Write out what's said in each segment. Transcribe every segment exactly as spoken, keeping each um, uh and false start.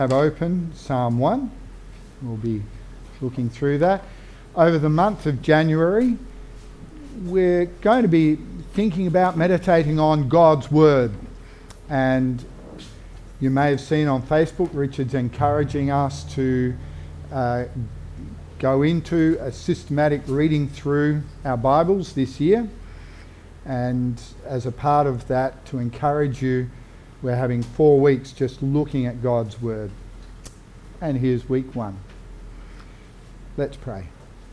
Have open Psalm one. We'll be looking through that. Over the month of January, we're going to be thinking about meditating on God's Word. And you may have seen on Facebook, Richard's encouraging us to uh, go into a systematic reading through our Bibles this year. And as a part of that, to encourage you, we're having four weeks just looking at God's Word. And here's week one. Let's pray.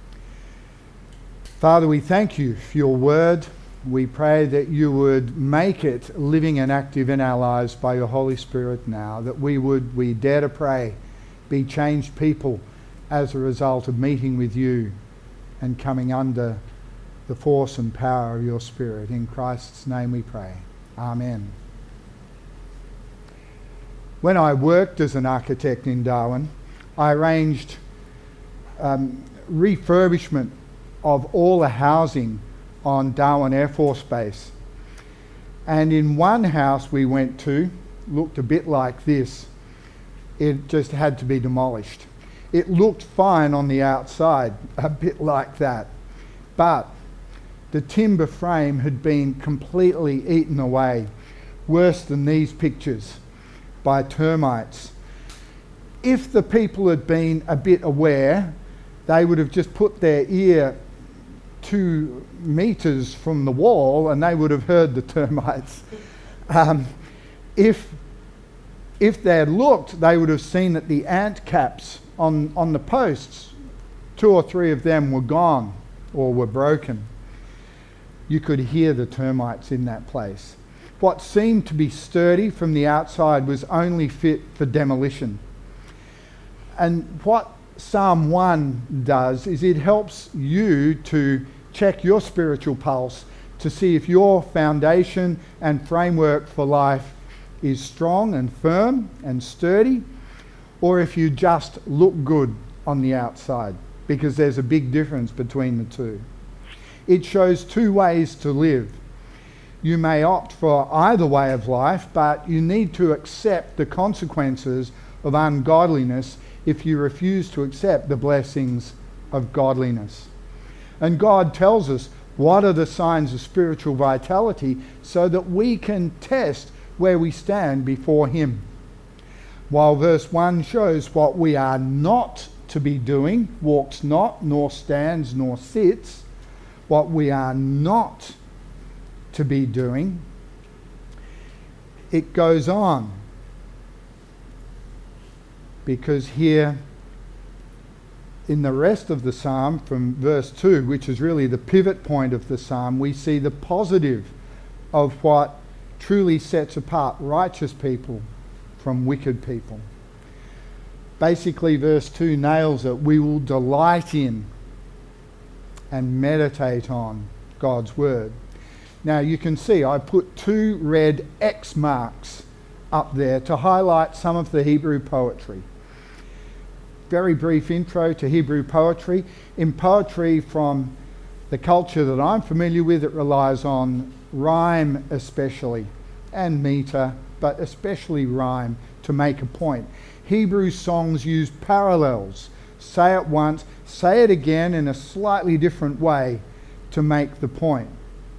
Father, we thank you for your Word. We pray that you would make it living and active in our lives by your Holy Spirit now, that we would, we dare to pray, be changed people as a result of meeting with you and coming under the force and power of your Spirit. In Christ's name we pray. Amen. When I worked as an architect in Darwin, I arranged um, refurbishment of all the housing on Darwin Air Force Base. And in one house we went to, looked a bit like this. It just had to be demolished. It looked fine on the outside, a bit like that. But the timber frame had been completely eaten away, worse than these pictures, by termites. If the people had been a bit aware, they would have just put their ear two metres from the wall and they would have heard the termites. Um, if, if they had looked, they would have seen that the ant caps on, on the posts, two or three of them were gone or were broken. You could hear the termites in that place. What seemed to be sturdy from the outside was only fit for demolition. And what Psalm one does is it helps you to check your spiritual pulse to see if your foundation and framework for life is strong and firm and sturdy, or if you just look good on the outside, because there's a big difference between the two. It shows two ways to live. You may opt for either way of life, but you need to accept the consequences of ungodliness if you refuse to accept the blessings of godliness. And God tells us what are the signs of spiritual vitality so that we can test where we stand before Him. While verse one shows what we are not to be doing, walks not, nor stands, nor sits, what we are not to be doing, it goes on. Because here in the rest of the psalm from verse two, which is really the pivot point of the psalm, we see the positive of what truly sets apart righteous people from wicked people. Basically, verse two nails it. We will delight in and meditate on God's Word. Now you can see I put two red X marks up there to highlight some of the Hebrew poetry. Very brief intro to Hebrew poetry. In poetry from the culture that I'm familiar with, it relies on rhyme especially, and metre, but especially rhyme to make a point. Hebrew songs use parallels. Say it once, say it again in a slightly different way to make the point.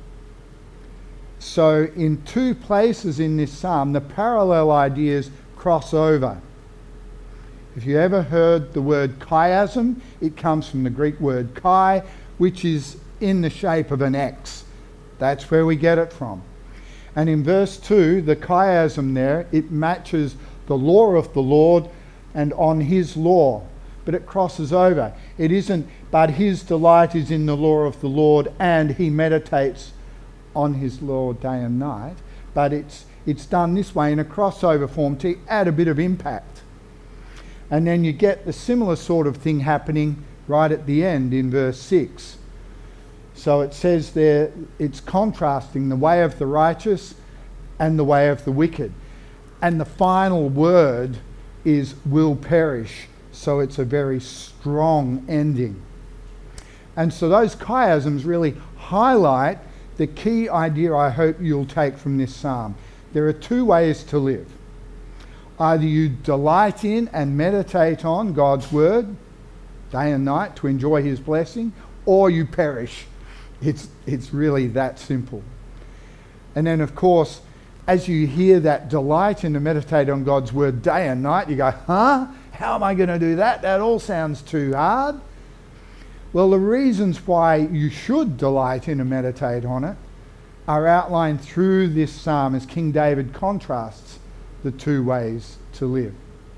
So in two places in this psalm, the parallel ideas cross over. If you ever heard the word chiasm, it comes from the Greek word chi, which is in the shape of an X. That's where we get it from. And in verse two, the chiasm there, it matches the law of the Lord and on His law. But it crosses over. It isn't, but His delight is in the law of the Lord and He meditates on His law day and night, but it's it's done this way in a crossover form to add a bit of impact. And then you get the similar sort of thing happening right at the end in verse six. So it says there, it's contrasting the way of the righteous and the way of the wicked. And the final word is will perish. So it's a very strong ending. And so those chiasms really highlight the key idea I hope you'll take from this psalm. There are two ways to live. Either you delight in and meditate on God's word day and night to enjoy his blessing, or you perish. It's, it's really that simple. And then, of course, as you hear that delight in to meditate on God's word day and night, you go, huh? How am I going to do that? That all sounds too hard. Well, the reasons why you should delight in and meditate on it are outlined through this psalm as King David contrasts the two ways to live.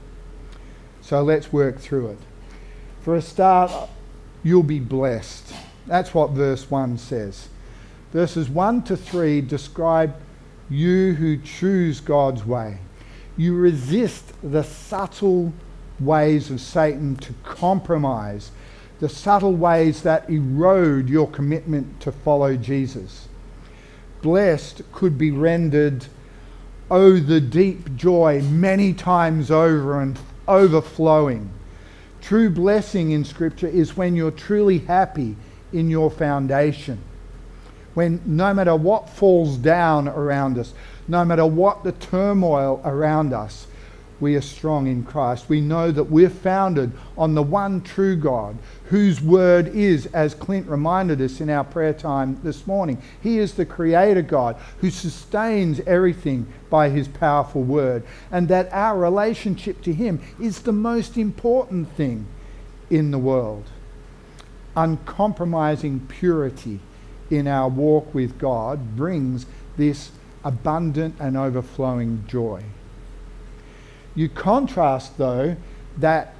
So let's work through it. For a start, you'll be blessed. That's what verse one says. Verses one to three describe you who choose God's way. You resist the subtle ways of Satan to compromise, the subtle ways that erode your commitment to follow Jesus. Blessed could be rendered, oh, the deep joy many times over and overflowing. True blessing in Scripture is when you're truly happy in your foundation. When no matter what falls down around us, no matter what the turmoil around us, we are strong in Christ. We know that we're founded on the one true God, whose word is, as Clint reminded us in our prayer time this morning, he is the creator God who sustains everything by his powerful word, and that our relationship to him is the most important thing in the world. Uncompromising purity in our walk with God brings this abundant and overflowing joy. You contrast, though, that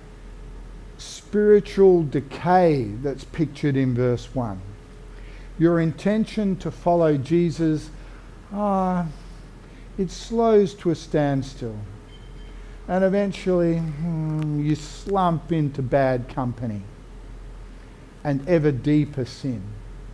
spiritual decay that's pictured in verse one. Your intention to follow Jesus, ah, it slows to a standstill. And eventually, hmm, you slump into bad company and ever deeper sin.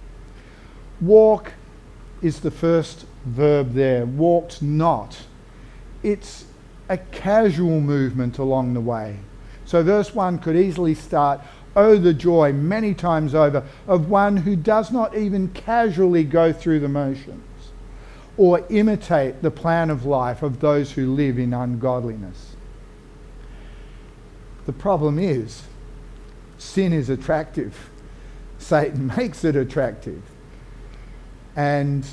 Walk is the first verb there. Walked not. It's a casual movement along the way. So verse one could easily start, oh, the joy many times over of one who does not even casually go through the motions or imitate the plan of life of those who live in ungodliness. The problem is, sin is attractive. Satan makes it attractive. And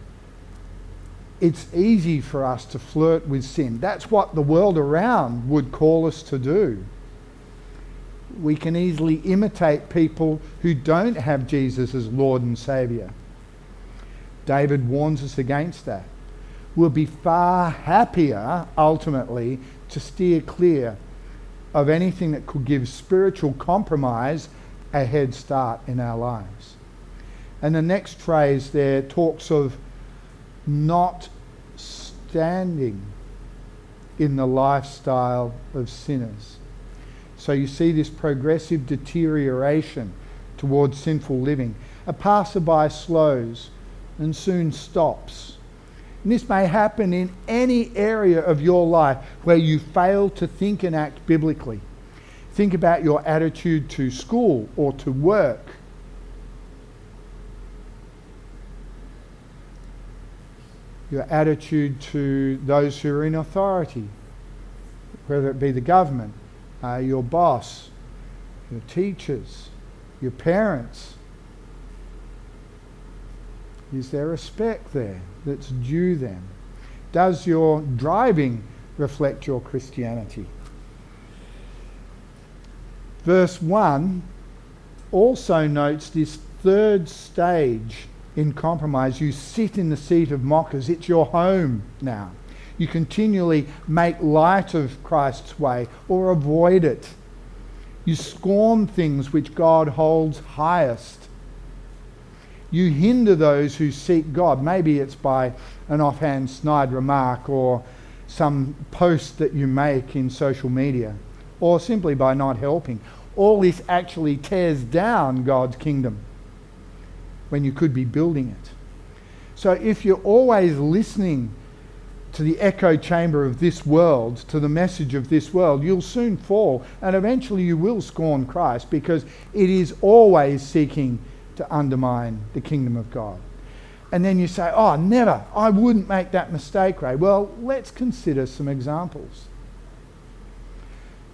it's easy for us to flirt with sin. That's what the world around would call us to do. We can easily imitate people who don't have Jesus as Lord and Saviour. David warns us against that. We'll be far happier, ultimately, to steer clear of anything that could give spiritual compromise a head start in our lives. And the next phrase there talks of not standing in the lifestyle of sinners. So you see this progressive deterioration towards sinful living. A passerby slows and soon stops. And this may happen in any area of your life where you fail to think and act biblically. Think about your attitude to school or to work. Your attitude to those who are in authority, whether it be the government, uh, your boss, your teachers, your parents. Is there respect there that's due them? Does your driving reflect your Christianity? Verse one also notes this third stage in compromise. You sit in the seat of mockers. It's your home now. You continually make light of Christ's way or avoid it. You scorn things which God holds highest. You hinder those who seek God. Maybe it's by an offhand snide remark or some post that you make in social media, or simply by not helping. All this actually tears down God's kingdom when you could be building it. So if you're always listening to the echo chamber of this world, to the message of this world, you'll soon fall, and eventually you will scorn Christ, because it is always seeking to undermine the kingdom of God. And then you say, oh, never, I wouldn't make that mistake, Ray. Well, let's consider some examples.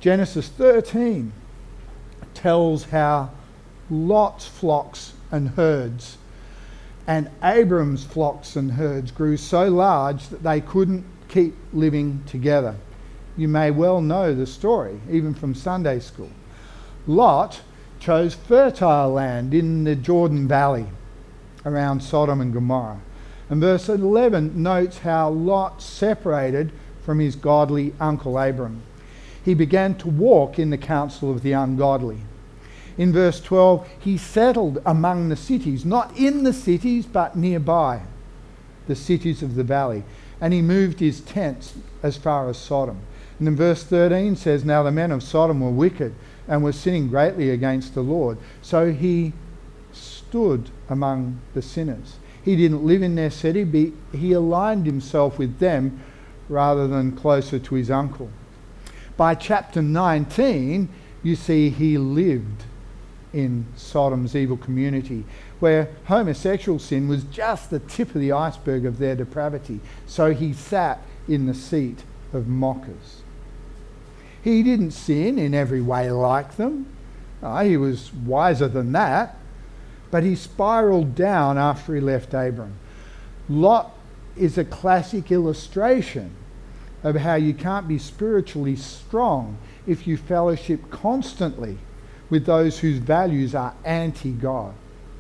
Genesis thirteen tells how Lot's flocks and herds and Abram's flocks and herds grew so large that they couldn't keep living together. You may well know the story, even from Sunday school. Lot chose fertile land in the Jordan Valley around Sodom and Gomorrah. And verse eleven notes how Lot separated from his godly uncle Abram. He began to walk in the counsel of the ungodly. In verse twelve, he settled among the cities, not in the cities, but nearby, the cities of the valley. And he moved his tents as far as Sodom. And then verse thirteen says, now the men of Sodom were wicked and were sinning greatly against the Lord. So he stood among the sinners. He didn't live in their city, but he aligned himself with them rather than closer to his uncle. By chapter nineteen, you see he lived in Sodom's evil community, where homosexual sin was just the tip of the iceberg of their depravity. So he sat in the seat of mockers. He didn't sin in every way like them. Oh, he was wiser than that. But he spiraled down after he left Abram. Lot is a classic illustration of how you can't be spiritually strong if you fellowship constantly with those whose values are anti-God.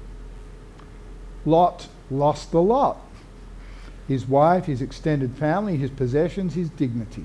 Lot lost the lot. His wife, his extended family, his possessions, his dignity.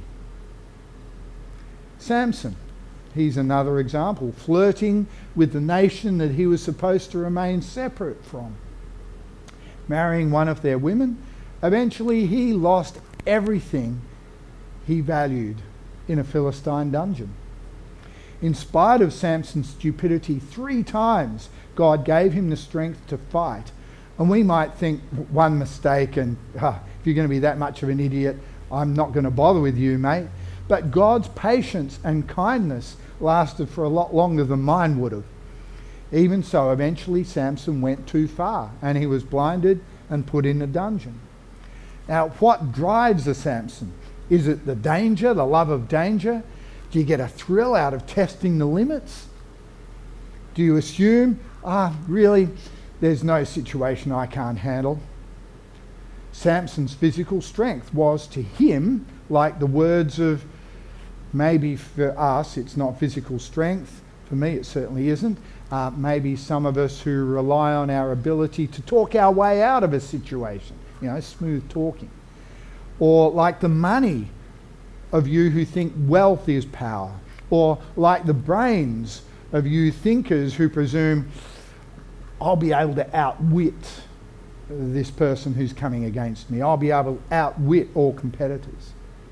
Samson, he's another example, flirting with the nation that he was supposed to remain separate from. Marrying one of their women, eventually he lost everything he valued in a Philistine dungeon. In spite of Samson's stupidity, three times God gave him the strength to fight. And we might think one mistake and ah, if you're going to be that much of an idiot, I'm not going to bother with you, mate. But God's patience and kindness lasted for a lot longer than mine would have. Even so, eventually Samson went too far and he was blinded and put in a dungeon. Now, what drives a Samson? Is it the danger, the love of danger? Do you get a thrill out of testing the limits? Do you assume, ah, really, there's no situation I can't handle? Samson's physical strength was to him like the words of, maybe for us it's not physical strength, for me it certainly isn't, uh, maybe some of us who rely on our ability to talk our way out of a situation, you know, smooth talking. Or like the money of you who think wealth is power. Or like the brains of you thinkers who presume, I'll be able to outwit this person who's coming against me. I'll be able to outwit all competitors.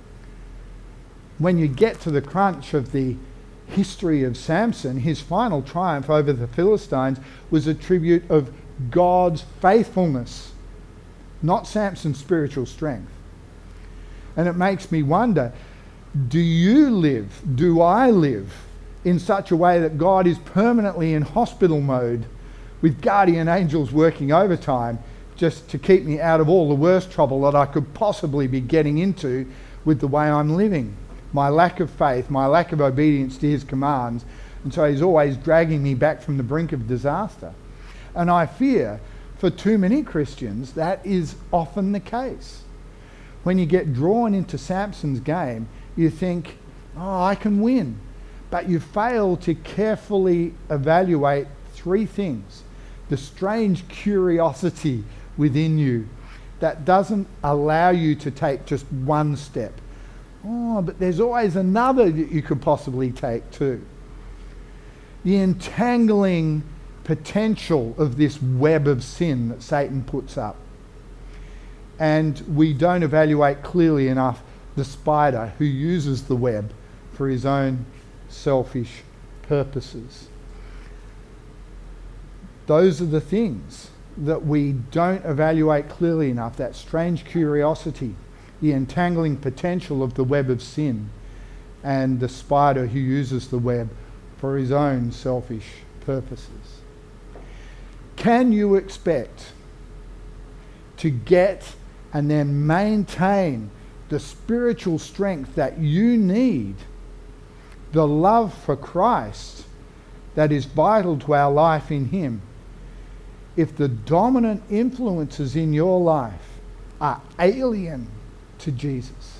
When you get to the crunch of the history of Samson, his final triumph over the Philistines was a tribute of God's faithfulness, not Samson's spiritual strength. And it makes me wonder, do you live, do I live in such a way that God is permanently in hospital mode with guardian angels working overtime just to keep me out of all the worst trouble that I could possibly be getting into with the way I'm living? My lack of faith, my lack of obedience to his commands, and so he's always dragging me back from the brink of disaster. And I fear for too many Christians that is often the case. When you get drawn into Samson's game, you think, oh, I can win. But you fail to carefully evaluate three things. The strange curiosity within you that doesn't allow you to take just one step. Oh, but there's always another that you could possibly take too. The entangling potential of this web of sin that Satan puts up. And we don't evaluate clearly enough the spider who uses the web for his own selfish purposes. Those are the things that we don't evaluate clearly enough, that strange curiosity, the entangling potential of the web of sin, and the spider who uses the web for his own selfish purposes. Can you expect to get and then maintain the spiritual strength that you need the love for Christ that is vital to our life in Him, if the dominant influences in your life are alien to Jesus,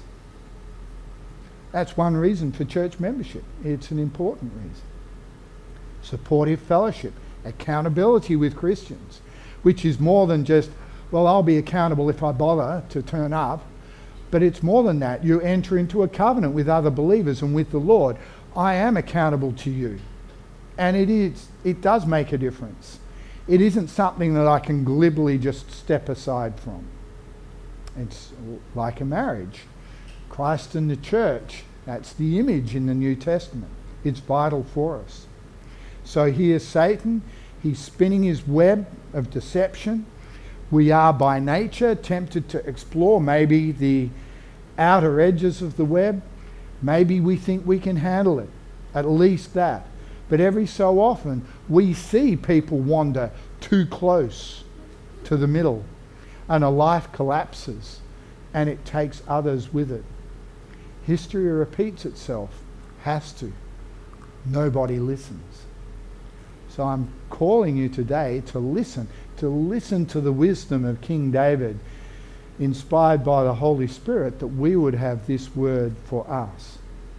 that's one reason for church membership. It's an important reason. Supportive fellowship, accountability with Christians, which is more than just, well, I'll be accountable if I bother to turn up. But it's more than that. You enter into a covenant with other believers and with the Lord. I am accountable to you. And it is, it does make a difference. It isn't something that I can glibly just step aside from. It's like a marriage. Christ and the church, that's the image in the New Testament. It's vital for us. So here's Satan. He's spinning his web of deception. We are by nature tempted to explore maybe the outer edges of the web. Maybe we think we can handle it, at least that. But every so often we see people wander too close to the middle and a life collapses and it takes others with it. History repeats itself. Has to. Nobody listens. So I'm calling you today to listen, to listen to the wisdom of King David, inspired by the Holy Spirit, that we would have this word for us.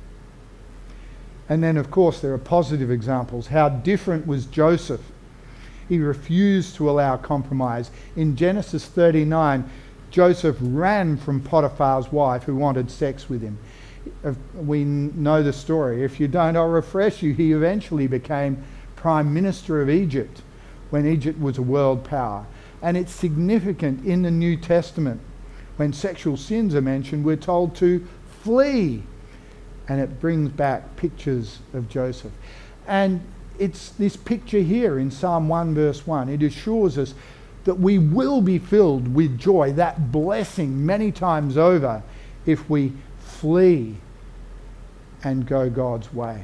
And then, of course, there are positive examples. How different was Joseph? He refused to allow compromise. In Genesis thirty-nine, Joseph ran from Potiphar's wife who wanted sex with him. We know the story. If you don't, I'll refresh you. He eventually became Prime Minister of Egypt when Egypt was a world power. And it's significant in the New Testament. When sexual sins are mentioned, we're told to flee. And it brings back pictures of Joseph. And it's this picture here in Psalm one verse one. It assures us that we will be filled with joy, that blessing many times over, if we flee and go God's way.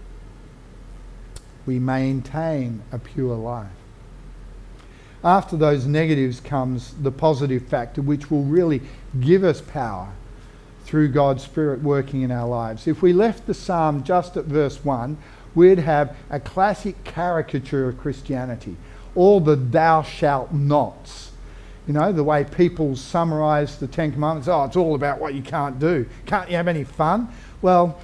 We maintain a pure life. After those negatives comes the positive factor, which will really give us power through God's Spirit working in our lives. If we left the psalm just at verse one, we'd have a classic caricature of Christianity. All the thou shalt nots. You know, the way people summarise the Ten Commandments. Oh, it's all about what you can't do. Can't you have any fun? Well,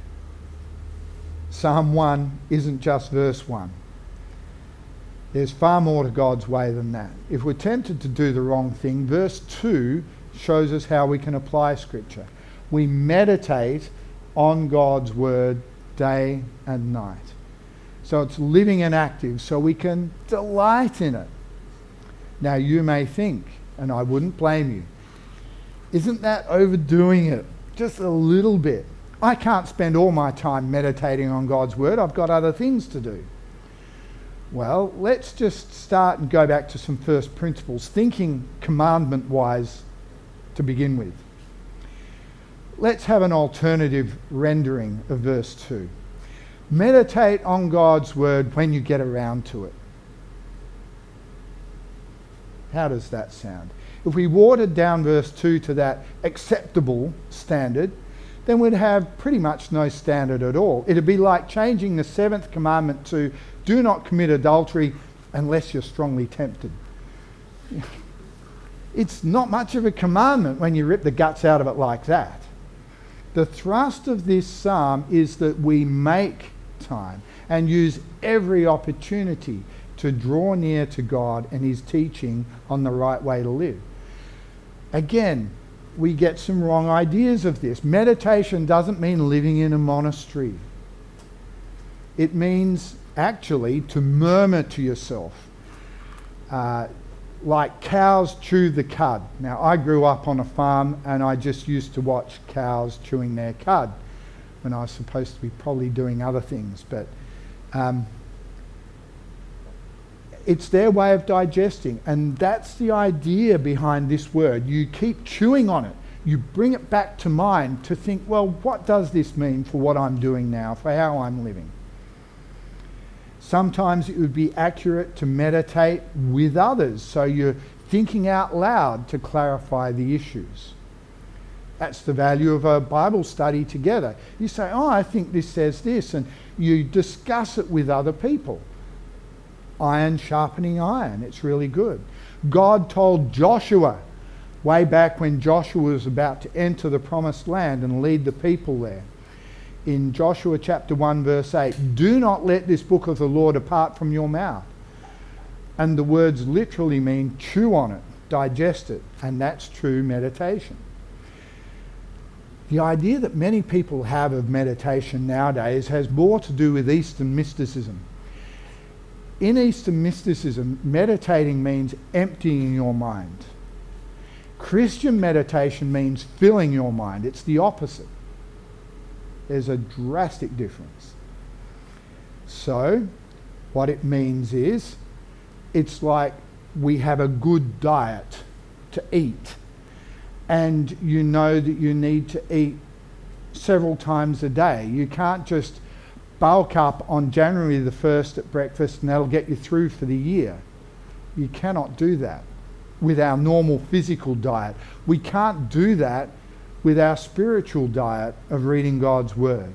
Psalm one isn't just verse one. There's far more to God's way than that. If we're tempted to do the wrong thing, verse two shows us how we can apply Scripture. We meditate on God's Word day and night. So it's living and active, so we can delight in it. Now you may think, and I wouldn't blame you, isn't that overdoing it just a little bit? I can't spend all my time meditating on God's Word. I've got other things to do. Well, let's just start and go back to some first principles, thinking commandment-wise to begin with. Let's have an alternative rendering of verse two. Meditate on God's Word when you get around to it. How does that sound? If we watered down verse two to that acceptable standard, then we'd have pretty much no standard at all. It'd be like changing the seventh commandment to do not commit adultery unless you're strongly tempted. It's not much of a commandment when you rip the guts out of it like that. The thrust of this psalm is that we make time and use every opportunity to draw near to God and His teaching on the right way to live. Again, we get some wrong ideas of this. Meditation doesn't mean living in a monastery. It means actually to murmur to yourself. Uh, like cows chew the cud. Now, I grew up on a farm and I just used to watch cows chewing their cud when I was supposed to be probably doing other things. But um, it's their way of digesting. And that's the idea behind this word. You keep chewing on it. You bring it back to mind to think, well, what does this mean for what I'm doing now, for how I'm living? Sometimes it would be accurate to meditate with others, so you're thinking out loud to clarify the issues. That's the value of a Bible study together. You say, oh, I think this says this, and you discuss it with other people. Iron sharpening iron. It's really good. God told Joshua, way back when Joshua was about to enter the promised land and lead the people there, in Joshua chapter one verse eight, do not let this book of the law depart from your mouth. And the words literally mean chew on it, digest it, and that's true meditation. The idea that many people have of meditation nowadays has more to do with Eastern mysticism. In Eastern mysticism, meditating means emptying your mind. Christian meditation means filling your mind. It's the opposite. There's a drastic difference. So, what it means is, it's like we have a good diet to eat. And you know that you need to eat several times a day. You can't just bulk up on January the first at breakfast and that'll get you through for the year. You cannot do that with our normal physical diet. We can't do that with our spiritual diet of reading God's Word.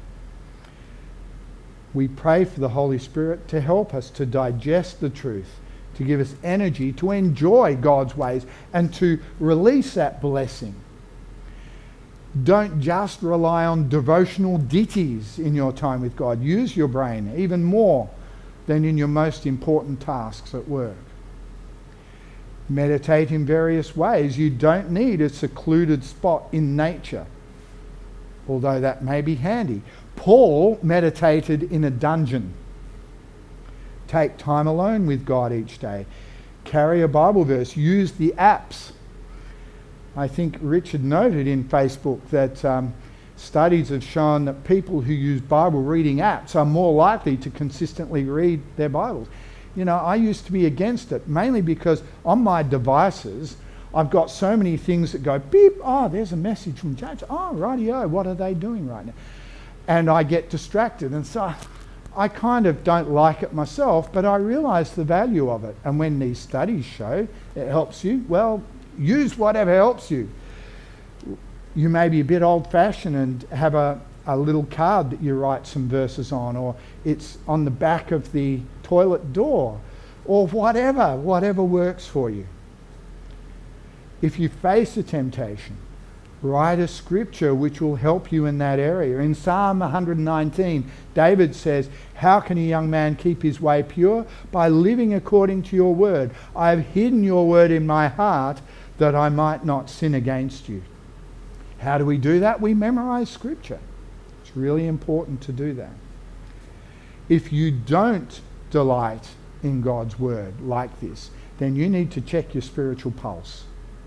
We pray for the Holy Spirit to help us to digest the truth, to give us energy to enjoy God's ways and to release that blessing. Don't just rely on devotional ditties in your time with God. Use your brain even more than in your most important tasks at work. Meditate in various ways. You don't need a secluded spot in nature, although that may be handy. Paul meditated in a dungeon. Take time alone with God each day. Carry a Bible verse. Use the apps. I think Richard noted in Facebook that um, studies have shown that people who use Bible reading apps are more likely to consistently read their Bibles. You know, I used to be against it, mainly because on my devices, I've got so many things that go beep, oh, there's a message from James. Oh, rightio, what are they doing right now? And I get distracted. And so I kind of don't like it myself, but I realise the value of it. And when these studies show it helps you, well, use whatever helps you. You may be a bit old-fashioned and have a, a little card that you write some verses on, or it's on the back of the toilet door, or whatever, whatever works for you. If you face a temptation, write a scripture which will help you in that area. In Psalm one nineteen, David says, how can a young man keep his way pure? By living according to your word. I have hidden your word in my heart that I might not sin against you. How do we do that? We memorize scripture. It's really important to do that. If you don't delight in God's word like this, then you need to check your spiritual pulse.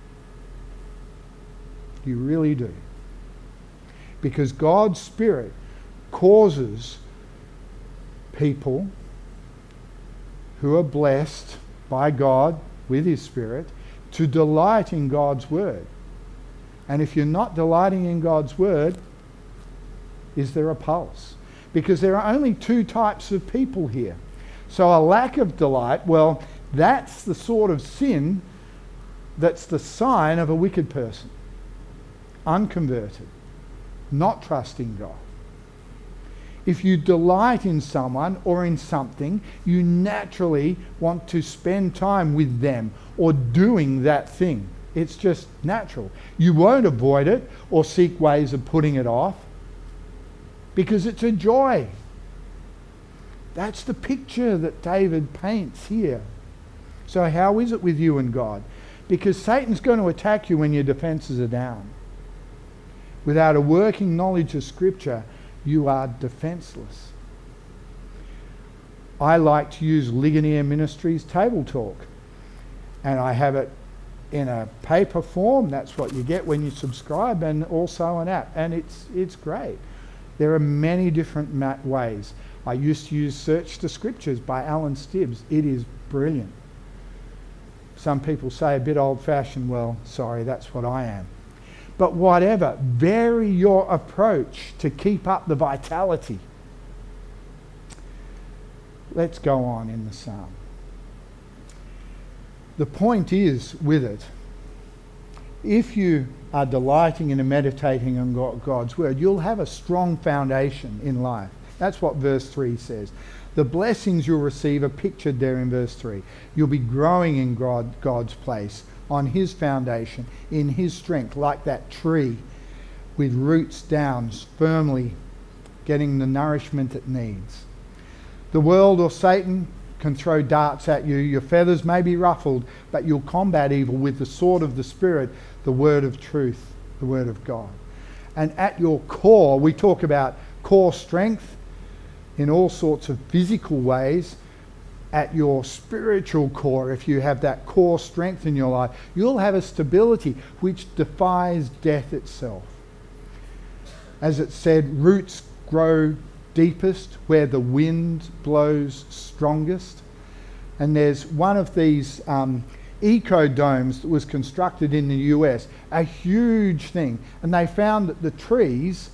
You really do. Because God's Spirit causes people who are blessed by God with His Spirit to delight in God's Word. And if you're not delighting in God's Word, is there a pulse? Because there are only two types of people here. So a lack of delight, well, that's the sort of sin that's the sign of a wicked person. Unconverted, not trusting God. If you delight in someone or in something, you naturally want to spend time with them or doing that thing. It's just natural. You won't avoid it or seek ways of putting it off because it's a joy. That's the picture that David paints here. So how is it with you and God? Because Satan's going to attack you when your defenses are down. Without a working knowledge of Scripture, you are defenseless. I like to use Ligonier Ministries Table Talk, and I have it in a paper form. That's what you get when you subscribe, and also an app, and it's it's great. There are many different ma- ways. I used to use Search the Scriptures by Alan Stibbs. It is brilliant. Some people say a bit old-fashioned. Well, sorry, that's what I am. But whatever, vary your approach to keep up the vitality. Let's go on in the psalm. The point is with it, if you are delighting in and meditating on God's word, you'll have a strong foundation in life. That's what verse three says. The blessings you'll receive are pictured there in verse three. You'll be growing in God, God's place, on his foundation, in his strength, like that tree with roots down, firmly getting the nourishment it needs. The world or Satan can throw darts at you. Your feathers may be ruffled, but you'll combat evil with the sword of the Spirit, the word of truth, the word of God. And at your core, we talk about core strength in all sorts of physical ways. At your spiritual core, if you have that core strength in your life, you'll have a stability which defies death itself. As it said, roots grow deepest where the wind blows strongest. And there's one of these um, eco-domes that was constructed in the U S, a huge thing. And they found that the trees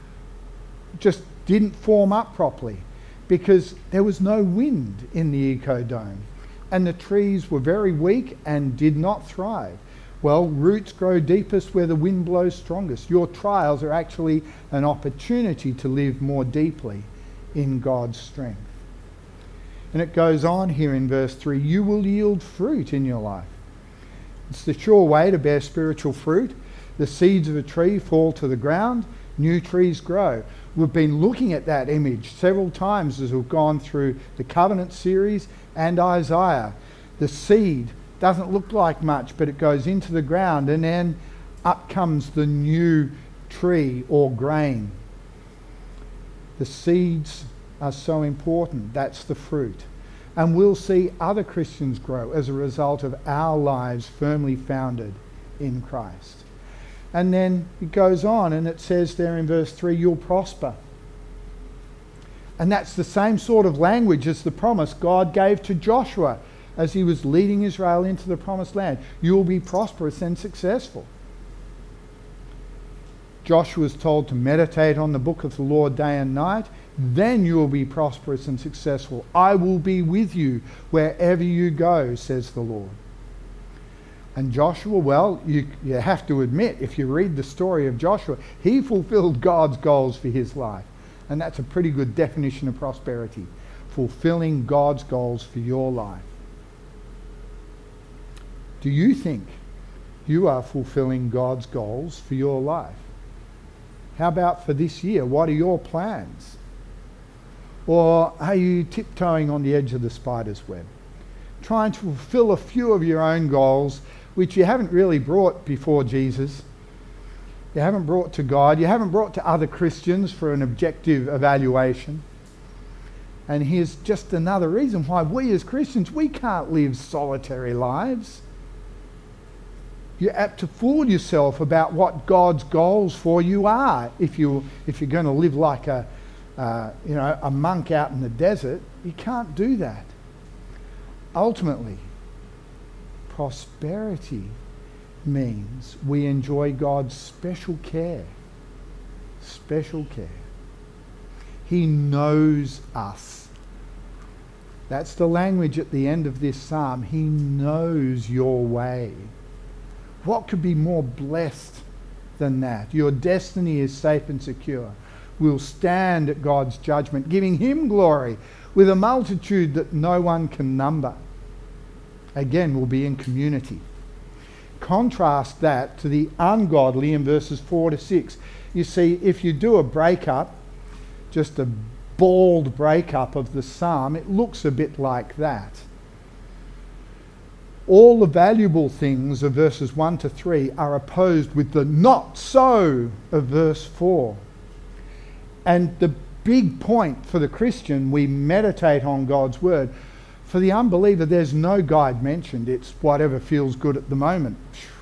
just didn't form up properly because there was no wind in the eco-dome. And the trees were very weak and did not thrive. Well, roots grow deepest where the wind blows strongest. Your trials are actually an opportunity to live more deeply in God's strength. And it goes on here in verse three, you will yield fruit in your life. It's the sure way to bear spiritual fruit. The seeds of a tree fall to the ground, new trees grow. We've been looking at that image several times as we've gone through the Covenant series and Isaiah. The seed doesn't look like much, but it goes into the ground and then up comes the new tree or grain. The seeds are so important. That's the fruit. And we'll see other Christians grow as a result of our lives firmly founded in Christ. And then it goes on and it says there in verse three, you'll prosper. And that's the same sort of language as the promise God gave to Joshua as he was leading Israel into the promised land. You will be prosperous and successful. Joshua was told to meditate on the book of the Lord day and night. Then you will be prosperous and successful. I will be with you wherever you go, says the Lord. And Joshua, well, you, you have to admit, if you read the story of Joshua, he fulfilled God's goals for his life. And that's a pretty good definition of prosperity. Fulfilling God's goals for your life. Do you think you are fulfilling God's goals for your life? How about for this year? What are your plans? Or are you tiptoeing on the edge of the spider's web, trying to fulfill a few of your own goals which you haven't really brought before Jesus? You haven't brought to God. You haven't brought to other Christians for an objective evaluation. And here's just another reason why we as Christians, we can't live solitary lives. You're apt to fool yourself about what God's goals for you are. If you if you're going to live like a uh, you know a monk out in the desert, you can't do that. Ultimately, prosperity means we enjoy God's special care. Special care. He knows us. That's the language at the end of this psalm. He knows your way. What could be more blessed than that? Your destiny is safe and secure. We'll stand at God's judgment, giving him glory with a multitude that no one can number. Again, we'll be in community. Contrast that to the ungodly in verses four to six. You see, if you do a breakup, just a bald breakup of the psalm, it looks a bit like that. All the valuable things of verses one to three are opposed with the not so of verse four. And the big point for the Christian, we meditate on God's word. For the unbeliever, there's no guide mentioned. It's whatever feels good at the moment.